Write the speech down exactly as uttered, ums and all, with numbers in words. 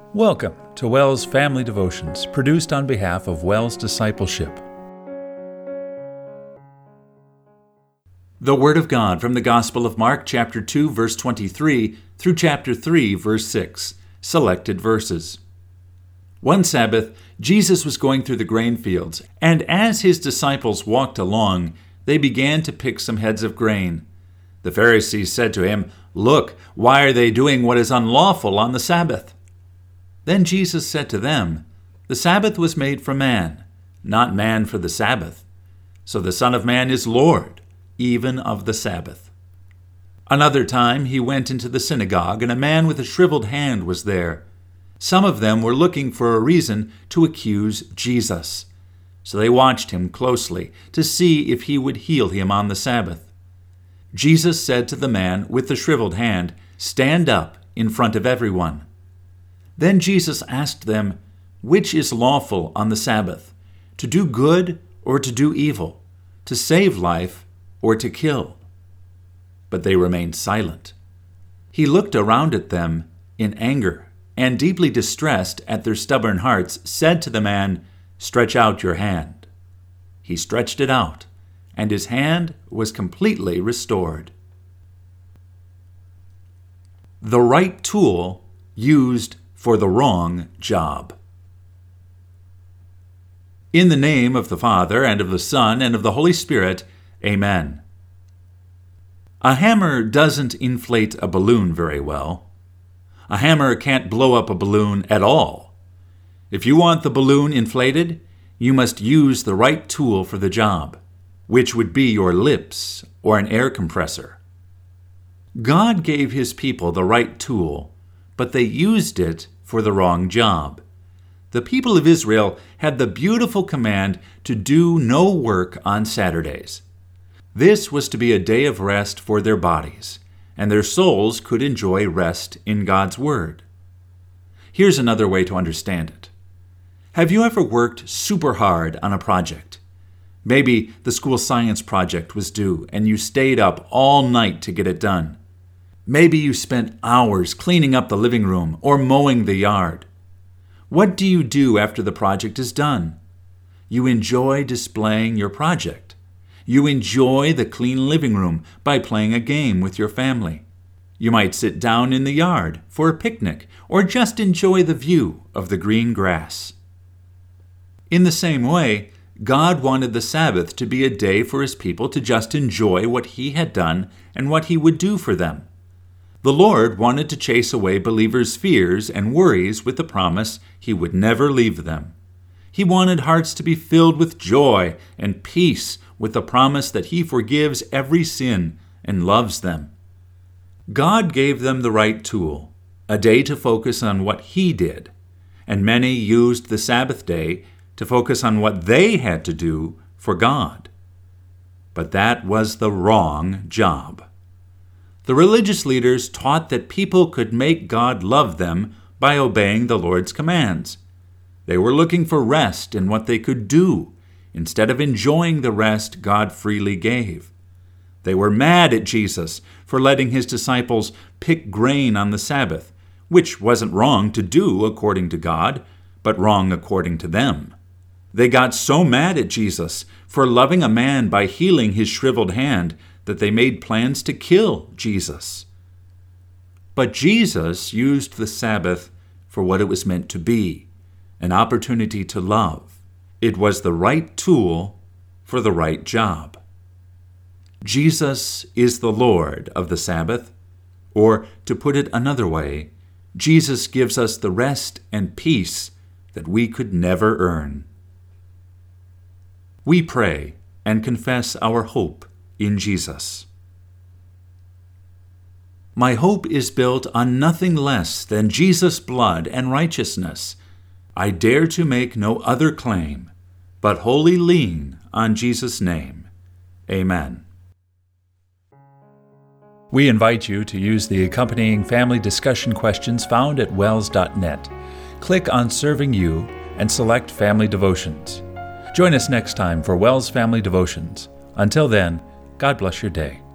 Welcome to WELS Family Devotions, produced on behalf of WELS Discipleship. The Word of God from the Gospel of Mark, chapter two, verse twenty-three, through chapter three, verse six, selected verses. One Sabbath, Jesus was going through the grain fields, and as his disciples walked along, they began to pick some heads of grain. The Pharisees said to him, "Look, why are they doing what is unlawful on the Sabbath?" Then Jesus said to them, "The Sabbath was made for man, not man for the Sabbath. So the Son of Man is Lord, even of the Sabbath." Another time he went into the synagogue, and a man with a shriveled hand was there. Some of them were looking for a reason to accuse Jesus. So they watched him closely to see if he would heal him on the Sabbath. Jesus said to the man with the shriveled hand, "Stand up in front of everyone." Then Jesus asked them, "Which is lawful on the Sabbath, to do good or to do evil, to save life or to kill?" But they remained silent. He looked around at them in anger, and deeply distressed at their stubborn hearts, said to the man, "Stretch out your hand." He stretched it out, and his hand was completely restored. The right tool used for the wrong job. In the name of the Father, and of the Son, and of the Holy Spirit, Amen. A hammer doesn't inflate a balloon very well. A hammer can't blow up a balloon at all. If you want the balloon inflated, you must use the right tool for the job, which would be your lips or an air compressor. God gave his people the right tool, but they used it for the wrong job. The people of Israel had the beautiful command to do no work on Saturdays. This was to be a day of rest for their bodies, and their souls could enjoy rest in God's Word. Here's another way to understand it. Have you ever worked super hard on a project? Maybe the school science project was due, and you stayed up all night to get it done. Maybe you spent hours cleaning up the living room or mowing the yard. What do you do after the project is done? You enjoy displaying your project. You enjoy the clean living room by playing a game with your family. You might sit down in the yard for a picnic or just enjoy the view of the green grass. In the same way, God wanted the Sabbath to be a day for his people to just enjoy what he had done and what he would do for them. The Lord wanted to chase away believers' fears and worries with the promise he would never leave them. He wanted hearts to be filled with joy and peace with the promise that he forgives every sin and loves them. God gave them the right tool, a day to focus on what he did, and many used the Sabbath day to focus on what they had to do for God. But that was the wrong job. The religious leaders taught that people could make God love them by obeying the Lord's commands. They were looking for rest in what they could do, instead of enjoying the rest God freely gave. They were mad at Jesus for letting his disciples pick grain on the Sabbath, which wasn't wrong to do according to God, but wrong according to them. They got so mad at Jesus for loving a man by healing his shriveled hand that they made plans to kill Jesus. But Jesus used the Sabbath for what it was meant to be, an opportunity to love. It was the right tool for the right job. Jesus is the Lord of the Sabbath, or to put it another way, Jesus gives us the rest and peace that we could never earn. We pray and confess our hope in Jesus. My hope is built on nothing less than Jesus' blood and righteousness. I dare to make no other claim, but wholly lean on Jesus' name. Amen. We invite you to use the accompanying family discussion questions found at wels dot net. Click on Serving You and select Family Devotions. Join us next time for WELS Family Devotions. Until then, God bless your day.